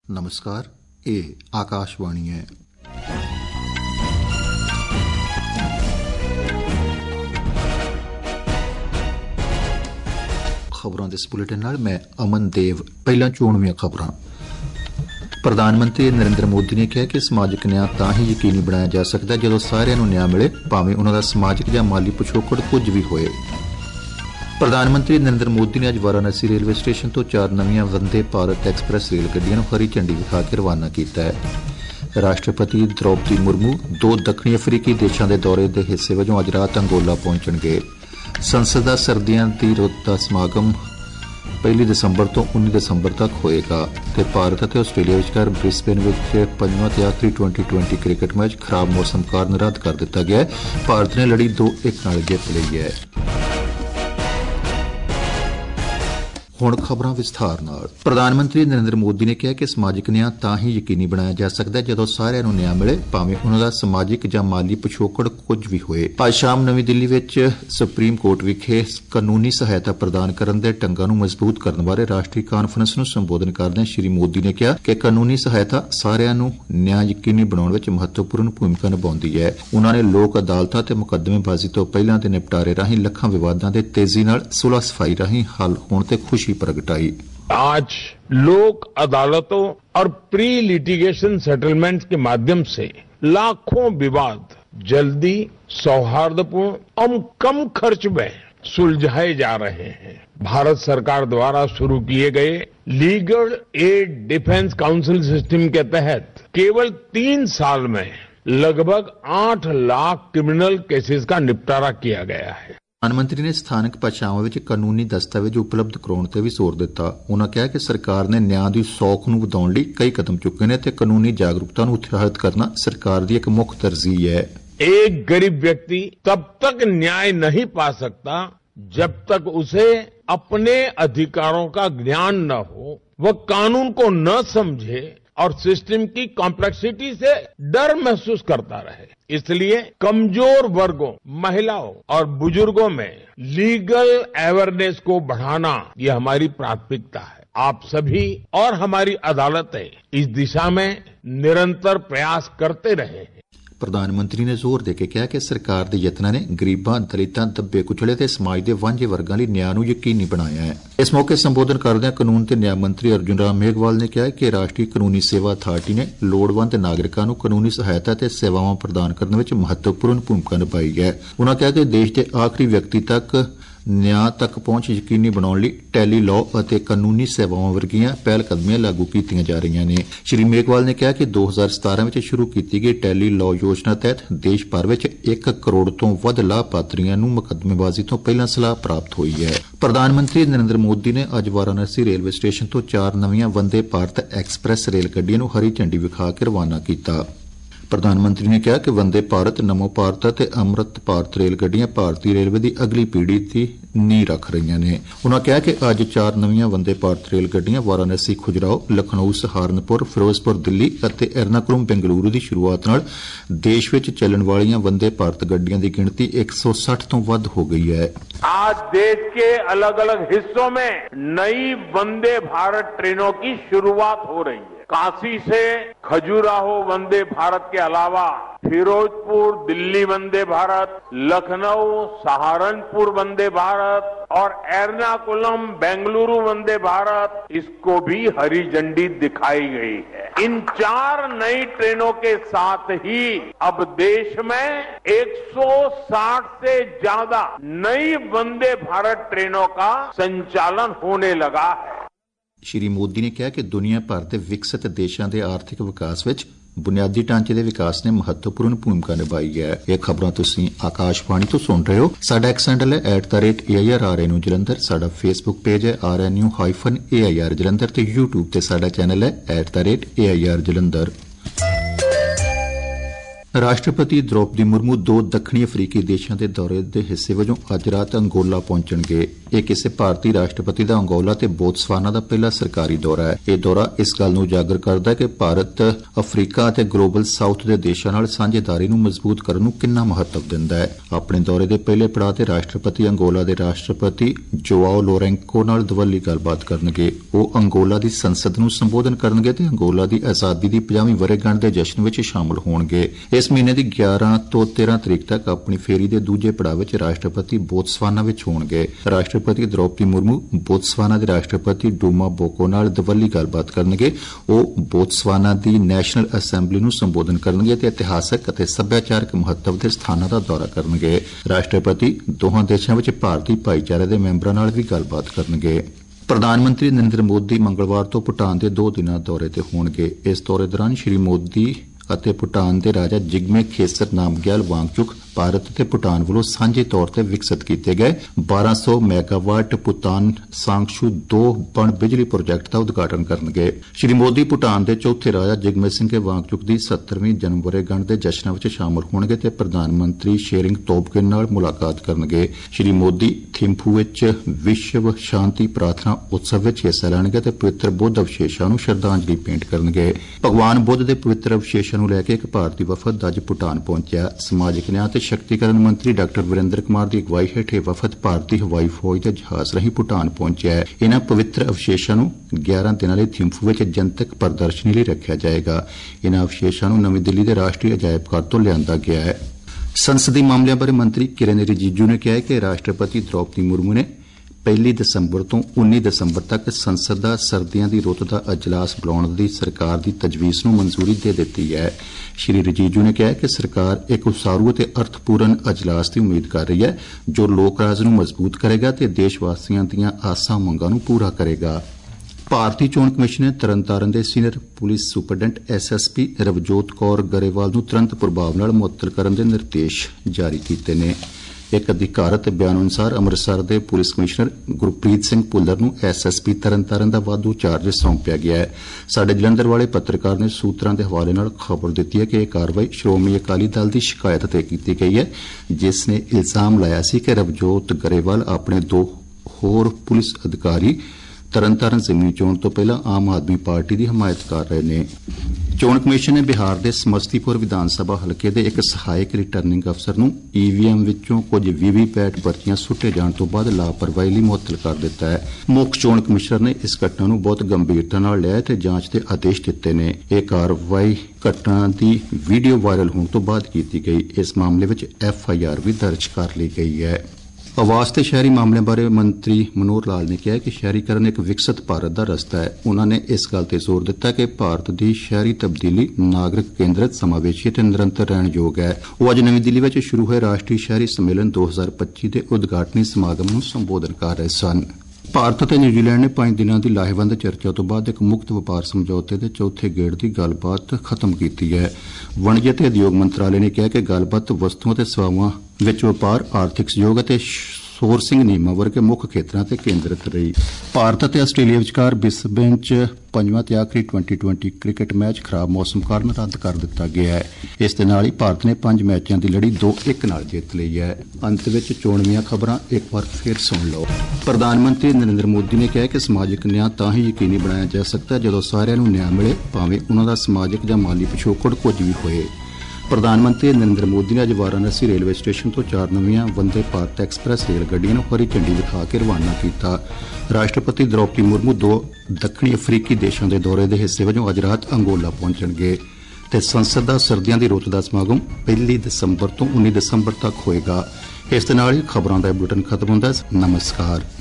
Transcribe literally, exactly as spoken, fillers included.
नमस्कार, ये आकाशवाणी है। खबरों के इस बुलेटिन नाल मैं अमन देव। पहला चोणवीं खबरां। प्रधानमंत्री नरेंद्र मोदी ने कहा कि समाजिक न्याय तां ही यकीनी बनाया जा सकता है जदों सारिआं नूं न्याय मिले, भावें उन्हां दा समाजिक जां माली पिछोकड़ कुछ भी होए। प्रधानमंत्री नरेंद्र मोदी ने अज वाराणसी रेलवे स्टेशन तो चार नवीं वंदे भारत एक्सप्रैस रेल गड्डियां नूं हरी झंडी विखा के रवाना किया है। राष्ट्रपति द्रौपदी मुर्मू दो दक्षिणी अफ्रीकी देशों के दौरे के हिस्से वजों अज रात अंगोला पहुंचणगे। संसद का सर्दियों की रुत का समागम पहली दिसंबर तो उन्नीस दिसंबर तक होएगा। ते भारत और आस्ट्रेलिया विचकार ब्रिस्बेन विच पंजवां ते आखिरी ट्वेंटी ट्वेंटी क्रिकेट मैच खराब मौसम कारण रद्द कर दिता गया है। भारत ने लड़ी दो एक नाल जित ली है। हुण खबरां विस्तार नाल। प्रधानमंत्री नरेंद्र मोदी ने कहा कि समाजिक न्याय तां ही यकीनी बनाया जा सकता है जदों सारिआं नूं न्याय मिले, भावें उन्हां दा समाजिक जां माली पिछोकड़ कुछ भी होए। अज शाम नवीं दिल्ली विच सुप्रीम कोर्ट विखे कानूनी सहायता प्रदान करन दे ढंगां नूं मजबूत करन बारे राष्ट्रीय कान्फ्रेंस नूं संबोधन करदे श्री मोदी ने कहा कि कानूनी सहायता सारिआं नूं न्याय यकीनी बनाउण विच महत्वपूर्ण भूमिका निभाउंदी है। उन्हां ने लोक अदालतां ते मुकदमेबाजी तो पहिलां दे निपटारे राहीं लखां विवादां दे तेजी नाल सुलह सफाई राहीं हल होण ते खुशी प्रगटाई। आज लोक अदालतों और प्री लिटिगेशन सेटलमेंट के माध्यम से लाखों विवाद जल्दी, सौहार्दपूर्ण और कम खर्च में सुलझाए जा रहे हैं। भारत सरकार द्वारा शुरू किए गए legal aid defence counsel system के तहत केवल तीन साल में लगभग आठ लाख क्रिमिनल केसेस का निपटारा किया गया है। प्रधानमंत्री ने स्थानक भाषावां विच कानूनी दस्तावेज उपलब्ध कराउण ते भी जोर दिता। उन्होंने कहा कि सरकार ने न्याय की सौख नूं वधाउण लई कई कदम चुके ने ते कानूनी जागरूकता नूं उत्साहित करना सरकार की एक मुख्य तरजीह है। एक गरीब व्यक्ति तब तक न्याय नहीं पा सकता जब तक उसे अपने अधिकारों का ज्ञान न हो, वह कानून को न समझे और सिस्टम की कॉम्प्लेक्सिटी से डर महसूस करता रहे। इसलिए कमजोर वर्गों, महिलाओं और बुजुर्गों में लीगल अवेयरनेस को बढ़ाना यह हमारी प्राथमिकता है। आप सभी और हमारी अदालतें इस दिशा में निरंतर प्रयास करते रहे हैं। प्रधानमंत्री ने जोर देके कहा कि सरकार के यत्नां ने गरीबां, दलितां, दब्बे कुचले ते समाज के वांझे वर्गां लई न्याय नूं यकीनी बनाया है। इस मौके संबोधन करदे कानून ते न्याय मंत्री अर्जुन राम मेघवाल ने कहा कि राष्ट्रीय कानूनी सेवा अथार्टी ने लोड़वंद नागरिकां नूं कानूनी सहायता ते सेवावां प्रदान करने विच महत्वपूर्ण भूमिका निभाई है। उन्होंने कहा कि देश के आखिरी व्यक्ति तक न्याय तक पहुंच यकीनी बनाउण लई टैली लॉ अते कानूनी सेवावां वर्गियां पहलकदमियां लागू कीतियां जा रही ने। श्री मेघवाल ने कहा कि दो हजार सतारह में शुरू की गई टैली लॉ योजना तहत देश भर में एक करोड़ तो वध लाभपात्रियों नूं मुकदमेबाजी तो पहलां सलाह प्राप्त हुई है। प्रधानमंत्री नरेंद्र मोदी ने अज वाराणसी रेलवे स्टेशन तो चार नवीं वंदे भारत एक्सप्रैस रेल गड्डियां नूं हरी झंडी विखा के रवाना किया। प्रधानमंत्री ने कहा कि वंदे भारत, नमो भारत ते अमृत भारत रेल गड्डियां भारतीय रेलवे की अगली पीढ़ी की नींह रख रही ने। उन्होंने कहा कि अज चार नवीं वंदे भारत रेल गड्डियां वाराणसी, खुजराहो, लखनऊ, सहारनपुर, फिरोजपुर, दिल्ली और एर्नाकुलम बेंगलुरू की शुरुआत नाल देश में चलने वाली वंदे भारत गड्डियां की गिणती एक सौ साठ तो वध हो गई है। आज देश के अलग अलग हिस्सों में नई वंदे भारत ट्रेनों की शुरुआत हो रही है। काशी से खजुराहो वंदे भारत के अलावा फिरोजपुर दिल्ली वंदे भारत, लखनऊ सहारनपुर वंदे भारत और एर्नाकुलम बेंगलुरु वंदे भारत, इसको भी हरी झंडी दिखाई गई है। इन चार नई ट्रेनों के साथ ही अब देश में एक सौ साठ से ज्यादा नई वंदे भारत ट्रेनों का संचालन होने लगा है। श्री मोदी ने कहा कि दुनिया भर के विकसित देशों के आर्थिक विकास विच बुनियादी ढांचे के विकास ने महत्वपूर्ण भूमिका निभाई है। यह खबरां तुसीं आकाशवाणी तो सुन रहे हो। साडा एक्स हैंडल है at the rate A I R R N U Jalandhar. साडा फेसबुक पेज है R N U hyphen A I R Jalandhar ते यूट्यूब ते साडा चैनल है at the rate A I R Jalandhar. ਰਾਸ਼ਟਰਪਤੀ ਦ੍ਰੋਪਦੀ ਮੁਰਮੂ ਦੋ ਦੱਖਣੀ ਅਫਰੀਕੀ ਦੇਸ਼ਾਂ ਦੇ ਦੌਰੇ ਦੇ ਹਿੱਸੇ ਵਜੋਂ ਅੱਜ ਰਾਤ ਅੰਗੋਲਾ ਪਹੁੰਚਣਗੇ। ਇਹ ਕਿਸੇ ਭਾਰਤੀ ਰਾਸ਼ਟਰਪਤੀ ਦਾ ਅੰਗੋਲਾ ਤੇ ਬੋਤਸਵਾਨਾ ਦਾ ਪਹਿਲਾ ਸਰਕਾਰੀ ਦੌਰਾ ਹੈ। ਇਹ ਦੌਰਾ ਇਸ ਗੱਲ ਨੂੰ ਉਜਾਗਰ ਕਰਦਾ ਹੈ ਕਿ ਭਾਰਤ ਅਫਰੀਕਾ ਅਤੇ ਗਲੋਬਲ ਸਾਊਥ ਦੇ ਦੇਸ਼ਾਂ ਨਾਲ ਸਾਂਝੇਦਾਰੀ ਨੂੰ ਮਜ਼ਬੂਤ ਕਰਨ ਨੂੰ ਕਿੰਨਾ ਮਹੱਤਵ ਦਿੰਦਾ ਹੈ। ਆਪਣੇ ਦੌਰੇ ਦੇ ਪਹਿਲੇ ਪੜਾਅ ਤੇ ਰਾਸ਼ਟਰਪਤੀ ਅੰਗੋਲਾ ਦੇ ਰਾਸ਼ਟਰਪਤੀ ਜੋਆਓ ਲੋਰੈਂਕੋ ਨਾਲ ਦਵੱਲੀ ਗੱਲਬਾਤ ਕਰਨਗੇ। ਉਹ ਅੰਗੋਲਾ ਦੀ ਸੰਸਦ ਨੂੰ ਸੰਬੋਧਨ ਕਰਨਗੇ ਤੇ ਅੰਗੋਲਾ ਦੀ ਆਜ਼ਾਦੀ ਦੀ ਪੰਜਾਹਵੀਂ ਵਰ੍ਹੇਗੰਢ ਦੇ ਜਸ਼ਨ ਵਿੱਚ ਸ਼ਾਮਲ ਹੋਣਗੇ। ਇਸ ਮਹੀਨੇ ਦੀ ਗਿਆਰਾਂ ਤੋਂ ਤੇਰਾਂ ਤਰੀਕ ਤੱਕ ਆਪਣੀ ਫੇਰੀ ਦੇ ਦੂਜੇ ਪੜਾਅ ਵਿੱਚ ਰਾਸ਼ਟਰਪਤੀ ਬੋਤਸਵਾਨਾ ਵਿੱਚ ਹੋਣਗੇ। ਰਾਸ਼ਟਰਪਤੀ ਦ੍ਰੋਪਦੀ ਮੁਰਮੂ ਬੋਤਸਵਾਨਾ ਦੇ ਰਾਸ਼ਟਰਪਤੀ ਡੂਮਾ ਬੋਕੋ ਨਾਲ ਦਵੱਲੀ ਗੱਲਬਾਤ ਕਰਨਗੇ। ਉਹ ਬੋਤਸਵਾਨਾ ਦੀ ਨੈਸ਼ਨਲ ਅਸੈਂਬਲੀ ਨੂੰ ਸੰਬੋਧਨ ਕਰਨਗੇ ਤੇ ਇਤਿਹਾਸਕ ਅਤੇ ਸੱਭਿਆਚਾਰਕ ਮਹੱਤਵ ਦੇ ਸਥਾਨਾਂ ਦਾ ਦੌਰਾ ਕਰਨਗੇ। ਰਾਸ਼ਟਰਪਤੀ ਦੋਹਾਂ ਦੇਸ਼ਾਂ ਵਿੱਚ ਭਾਰਤੀ ਭਾਈਚਾਰੇ ਦੇ ਮੈਂਬਰਾਂ ਨਾਲ ਵੀ ਗੱਲਬਾਤ ਕਰਨਗੇ। ਪ੍ਰਧਾਨ ਮੰਤਰੀ ਨਰਿੰਦਰ ਮੋਦੀ ਮੰਗਲਵਾਰ ਤੋਂ ਭੂਟਾਨ ਦੇ ਦੋ ਦਿਨਾਂ ਦੌਰੇ ਤੇ ਹੋਣਗੇ। ਇਸ ਦੌਰੇ ਦੌਰਾਨ ਸ਼੍ਰੀ ਮੋਦੀ ਅਤੇ ਭੂਟਾਨ ਦੇ ਰਾਜਾ ਜਿਗਮੇ ਖੇਸਰ ਨਾਮਗਿਆਲ ਵਾਂਗਚੁਕ ਭਾਰਤ ਤੇ ਭੂਟਾਨ ਵੱਲੋਂ ਸਾਂਝੇ ਤੌਰ ਤੇ ਵਿਕਸਿਤ ਕੀਤੇ ਗਏ ਬਾਰਾਂ ਸੌ ਮੈਗਾਵਾਟ ਭੂਟਾਨ ਸਾਂਗਸ਼ੂ ਦੋ ਪਣ ਬਿਜਲੀ ਪ੍ਰੋਜੈਕਟ ਦਾ ਉਦਘਾਟਨ ਕਰਨਗੇ। ਸ਼੍ਰੀ ਮੋਦੀ ਭੂਟਾਨ ਦੇ ਚੌਥੇ ਰਾਜਾ ਜਿਗਮੇ ਸਿੰਘ ਵਾਂਗਚੁਕ ਦੀ ਸੱਤਰਵੀਂ ਜਨਮ ਵਰ੍ਹੇਗੰਢ ਦੇ ਜਸ਼ਨਾਂ ਵਿੱਚ ਸ਼ਾਮਲ ਹੋਣਗੇ ਤੇ ਪ੍ਰਧਾਨ ਮੰਤਰੀ ਸ਼ੇਰਿੰਗ ਤੋਬਗੇ ਨਾਲ ਮੁਲਾਕਾਤ ਕਰਨਗੇ। ਸ਼੍ਰੀ ਮੋਦੀ ਥਿੰਫੂ ਵਿੱਚ ਵਿਸ਼ਵ ਸ਼ਾਂਤੀ ਪ੍ਰਾਰਥਨਾ ਉਤਸਵ ਵਿੱਚ ਹਿੱਸਾ ਲੈਣਗੇ ਤੇ ਪਵਿੱਤਰ ਬੁੱਧ ਅਵਸ਼ੇਸ਼ਾਂ ਨੂੰ ਸ਼ਰਧਾਂਜਲੀ ਭੇਂਟ ਕਰਨਗੇ। ਭਗਵਾਨ ਬੁੱਧ ਦੇ ਪਵਿੱਤਰ ਅਵਸ਼ੇਸ਼ਾਂ ਨੂੰ ਲੈ ਕੇ ਇੱਕ ਭਾਰਤੀ ਵਫਦ ਅੱਜ ਭੂਟਾਨ ਪਹੁੰਚਿਆ। ਸਮਾਜਿਕ ਨਿਆਂ ਤੇ ਸ਼ਕਤੀਕਰਨ ਮੰਤਰੀ ਡਾਕਟਰ ਵਰਿੰਦਰ ਕੁਮਾਰ ਦੀ ਅਗਵਾਈ ਹੇਠ ਇਹ ਵਫਦ ਭਾਰਤੀ ਹਵਾਈ ਫੌਜ ਦੇ ਜਹਾਜ਼ ਰਾਹੀਂ ਭੂਟਾਨ ਪਹੁੰਚਿਆ ਹੈ। ਇਨ੍ਹਾਂ ਪਵਿੱਤਰ ਅਵਸ਼ੇਸ਼ਾਂ ਨੂੰ ਗਿਆਰਾਂ ਦਿਨਾਂ ਲਈ ਥਿੰਫੂ ਵਿੱਚ ਜਨਤਕ ਪ੍ਰਦਰਸ਼ਨੀ ਲਈ ਰੱਖਿਆ ਜਾਏਗਾ। ਇਨ੍ਹਾਂ ਅਵਸ਼ੇਸ਼ਾਂ ਨੂੰ ਨਵੀਂ ਦਿੱਲੀ ਦੇ ਰਾਸ਼ਟਰੀ ਅਜਾਇਬ ਘਰ ਤੋਂ ਲਿਆਂਦਾ ਗਿਆ ਹੈ। ਸੰਸਦੀ ਮਾਮਲਿਆਂ ਬਾਰੇ ਮੰਤਰੀ ਕਿਰਨ ਰਿਜੀਜੂ ਨੇ ਕਿਹਾ ਹੈ ਕਿ ਰਾਸ਼ਟਰਪਤੀ ਦ੍ਰੋਪਦੀ ਮੁਰਮੂ ਨੇ ਪਹਿਲੀ ਦਸੰਬਰ ਤੋਂ ਉੱਨੀ ਦਸੰਬਰ ਤੱਕ ਸੰਸਦ ਦਾ ਸਰਦੀਆਂ ਦੀ ਰੁੱਤ ਦਾ ਅਜਲਾਸ ਬੁਲਾਉਣ ਦੀ ਸਰਕਾਰ ਦੀ ਤਜਵੀਜ਼ ਨੂੰ ਮਨਜ਼ੂਰੀ ਦੇ ਦਿੱਤੀ ਹੈ। ਸ਼੍ਰੀ ਰਿਜੀਜੂ ਨੇ ਕਿਹਾ ਕਿ ਸਰਕਾਰ ਇੱਕ ਉਸਾਰੂ ਅਤੇ ਅਰਥਪੂਰਨ ਅਜਲਾਸ ਦੀ ਉਮੀਦ ਕਰ ਰਹੀ ਹੈ ਜੋ ਲੋਕ ਰਾਜ ਨੂੰ ਮਜ਼ਬੂਤ ਕਰੇਗਾ ਤੇ ਦੇਸ਼ ਵਾਸੀਆਂ ਦੀਆਂ ਆਸਾਂ ਮੰਗਾਂ ਨੂੰ ਪੂਰਾ ਕਰੇਗਾ। ਭਾਰਤੀ ਚੋਣ ਕਮਿਸ਼ਨ ਨੇ ਤਰਨਤਾਰਨ ਦੇ senior police superintendent S S P Ravjot Kaur Grewal ਨੂੰ ਤੁਰੰਤ ਪ੍ਰਭਾਵ ਨਾਲ ਮੁਅੱਤਲ ਕਰਨ ਦੇ ਨਿਰਦੇਸ਼ ਜਾਰੀ ਕੀਤੇ ਨੇ। ਇੱਕ ਅਧਿਕਾਰਤ ਬਿਆਨ ਅਨੁਸਾਰ ਅੰਮ੍ਰਿਤਸਰ ਦੇ ਪੁਲਿਸ ਕਮਿਸ਼ਨਰ ਗੁਰਪ੍ਰੀਤ ਸਿੰਘ ਭੁੱਲਰ ਨੂੰ ਐਸ ਐਸ ਪੀ ਤਰਨਤਾਰਨ ਦਾ ਵਾਧੂ ਚਾਰਜ ਸੌਂਪਿਆ ਗਿਆ ਹੈ। ਸਾਡੇ ਜਲੰਧਰ ਵਾਲੇ ਪੱਤਰਕਾਰ ਨੇ ਸੂਤਰਾਂ ਦੇ ਹਵਾਲੇ ਨਾਲ ਖਬਰ ਦਿੱਤੀ ਹੈ ਕਿ ਇਹ ਕਾਰਵਾਈ ਸ਼੍ਰੋਮਣੀ ਅਕਾਲੀ ਦਲ ਦੀ ਸ਼ਿਕਾਇਤ ਤੇ ਕੀਤੀ ਗਈ ਹੈ, ਜਿਸ ਨੇ ਇਲਜ਼ਾਮ ਲਾਇਆ ਸੀ ਕਿ ਰਵਜੋਤ ਗਰੇਵਾਲ ਆਪਣੇ ਦੋ ਹੋਰ ਪੁਲਿਸ ਅਧਿਕਾਰੀ ਤਰਨਤਾਰਨ ਜ਼ਮੀਨੀ ਚੋਣ ਤੋਂ ਪਹਿਲਾਂ ਆਮ ਆਦਮੀ ਪਾਰਟੀ ਦੀ ਹਮਾਇਤ ਕਰ ਰਹੇ ਨੇ। ਚੋਣ ਕਮਿਸ਼ਨ ਨੇ ਬਿਹਾਰ ਦੇ ਸਮਸਤੀਪੁਰ ਵਿਧਾਨ ਸਭਾ ਹਲਕੇ ਦੇ ਇੱਕ ਸਹਾਇਕ ਰਿਟਰਨਿੰਗ ਅਫਸਰ ਨੂੰ ਈ ਵੀ ਐਮ ਵਿੱਚੋਂ ਕੁਝ ਵੀ ਵੀ ਪੈਟ ਪਰਚੀਆਂ ਸੁੱਟੇ ਜਾਣ ਤੋਂ ਬਾਅਦ ਲਾਪਰਵਾਹੀ ਲਈ ਮੁਅੱਤਲ ਕਰ ਦਿੱਤਾ ਹੈ। ਮੁੱਖ ਚੋਣ ਕਮਿਸ਼ਨਰ ਨੇ ਇਸ ਘਟਨਾ ਨੂੰ ਬਹੁਤ ਗੰਭੀਰਤਾ ਨਾਲ ਲਿਆ ਤੇ ਜਾਂਚ ਦੇ ਆਦੇਸ਼ ਦਿੱਤੇ ਨੇ। ਇਹ ਕਾਰਵਾਈ ਘਟਨਾ ਦੀ ਵੀਡੀਓ ਵਾਇਰਲ ਹੋਣ ਤੋਂ ਬਾਅਦ ਕੀਤੀ ਗਈ। ਇਸ ਮਾਮਲੇ ਵਿੱਚ ਐਫ ਆਈ ਆਰ ਵੀ ਦਰਜ ਕਰ ਲਈ ਗਈ ਹੈ। ਆਵਾਸ ਤੇ ਸ਼ਹਿਰੀ ਮਾਮਲਿਆਂ ਬਾਰੇ ਮੰਤਰੀ ਮਨੋਹਰ ਲਾਲ ਨੇ ਕਿਹਾ ਕਿ ਸ਼ਹਿਰੀਕਰਨ ਇੱਕ ਵਿਕਸਿਤ ਭਾਰਤ ਦਾ ਰਸਤਾ ਹੈ। ਉਨ੍ਹਾਂ ਨੇ ਇਸ ਗੱਲ ਤੇ ਜ਼ੋਰ ਦਿੱਤਾ ਕਿ ਭਾਰਤ ਦੀ ਸ਼ਹਿਰੀ ਤਬਦੀਲੀ ਨਾਗਰਿਕ ਕੇਂਦਰਿਤ, ਸਮਾਵੇਸ਼ੀ ਤੇ ਨਿਰੰਤਰ ਰਹਿਣ ਯੋਗ ਹੈ। ਉਹ ਅੱਜ ਨਵੀਂ ਦਿੱਲੀ ਵਿੱਚ ਸ਼ੁਰੂ ਹੋਏ ਰਾਸ਼ਟਰੀ ਸ਼ਹਿਰੀ ਸੰਮੇਲਨ ਦੋ ਹਜ਼ਾਰ ਪੱਚੀ ਦੇ ਉਦਘਾਟਨੀ ਸਮਾਗਮ ਨੂੰ ਸੰਬੋਧਨ ਕਰ ਰਹੇ ਸਨ। ਭਾਰਤ ਅਤੇ ਨਿਊਜ਼ੀਲੈਂਡ ਨੇ ਪੰਜ ਦਿਨਾਂ ਦੀ ਲਾਹੇਵੰਦ ਚਰਚਾ ਤੋਂ ਬਾਅਦ ਇੱਕ ਮੁਕਤ ਵਪਾਰ ਸਮਝੌਤੇ ਦੇ ਚੌਥੇ ਗੇੜ ਦੀ ਗੱਲਬਾਤ ਖਤਮ ਕੀਤੀ ਹੈ। ਵਣਜ ਅਤੇ ਉਦਯੋਗ ਮੰਤਰਾਲੇ ਨੇ ਕਿਹਾ ਕਿ ਗੱਲਬਾਤ ਵਸਤੂਆਂ ਅਤੇ ਸੇਵਾਵਾਂ ਵਿੱਚ ਵਪਾਰ, ਆਰਥਿਕ ਸਹਿਯੋਗ ਅਤੇ ਸੋਰਸਿੰਗ ਨਿਯਮਾਂ ਵਰਗੇ ਮੁੱਖ ਖੇਤਰਾਂ ਤੇ ਕੇਂਦਰਿਤ ਰਹੀ। ਭਾਰਤ ਅਤੇ ਆਸਟ੍ਰੇਲੀਆ ਵਿਚਕਾਰ ਬਿਸਬੇਨ ਚ ਪੰਜਵਾਂ ਤੇ ਆਖਰੀ ਟਵੈਂਟੀ ਟਵੈਂਟੀ ਕ੍ਰਿਕਟ ਮੈਚ ਖਰਾਬ ਮੌਸਮ ਕਾਰਨ ਰੱਦ ਕਰ ਦਿੱਤਾ ਗਿਆ ਹੈ। ਇਸ ਦੇ ਨਾਲ ਹੀ ਭਾਰਤ ਨੇ ਪੰਜ ਮੈਚਾਂ ਦੀ ਲੜੀ ਦੋ ਇੱਕ ਨਾਲ ਜਿੱਤ ਲਈ ਹੈ। ਅੰਤ ਵਿੱਚ ਚੋਣਵੀਆਂ ਖਬਰਾਂ ਇੱਕ ਵਾਰ ਫਿਰ ਸੁਣ ਲਓ। ਪ੍ਰਧਾਨ ਮੰਤਰੀ ਨਰਿੰਦਰ ਮੋਦੀ ਨੇ ਕਿਹਾ ਕਿ ਸਮਾਜਿਕ ਨਿਆਂ ਤਾਂ ਹੀ ਯਕੀਨੀ ਬਣਾਇਆ ਜਾ ਸਕਦਾ ਜਦੋਂ ਸਾਰਿਆਂ ਨੂੰ ਨਿਆਂ ਮਿਲੇ, ਭਾਵੇਂ ਉਨ੍ਹਾਂ ਦਾ ਸਮਾਜਿਕ ਜਾਂ ਮਾਲੀ ਪਿਛੋਕੜ ਕੁਝ ਵੀ ਹੋਏ। ਪ੍ਰਧਾਨ ਮੰਤਰੀ ਨਰਿੰਦਰ ਮੋਦੀ ਨੇ ਅੱਜ ਵਾਰਾਣਸੀ ਰੇਲਵੇ ਸਟੇਸ਼ਨ ਤੋਂ ਚਾਰ ਨਵੀਆਂ ਵੰਦੇ ਭਾਰਤ ਐਕਸਪ੍ਰੈਸ ਰੇਲ ਗੱਡੀਆਂ ਨੂੰ ਹਰੀ ਝੰਡੀ ਵਿਖਾ ਕੇ ਰਵਾਨਾ ਕੀਤਾ। ਰਾਸ਼ਟਰਪਤੀ ਦ੍ਰੋਪਦੀ ਮੁਰਮੂ ਦੋ ਦੱਖਣੀ ਅਫਰੀਕੀ ਦੇਸ਼ਾਂ ਦੇ ਦੌਰੇ ਦੇ ਹਿੱਸੇ ਵਜੋਂ ਅੱਜ ਰਾਤ ਅੰਗੋਲਾ ਪਹੁੰਚਣਗੇ ਤੇ ਸੰਸਦ ਦਾ ਸਰਦੀਆਂ ਦੀ ਰੁੱਤ ਦਾ ਸਮਾਗਮ ਪਹਿਲੀ ਦਸੰਬਰ ਤੋਂ ਉੱਨੀ ਦਸੰਬਰ ਤੱਕ ਹੋਏਗਾ। ਇਸ ਦੇ ਨਾਲ ਹੀ ਖਬਰਾਂ ਦਾ ਬੁਲੇਟਿਨ ਖਤਮ ਹੁੰਦਾ ਹੈ। ਨਮਸਕਾਰ।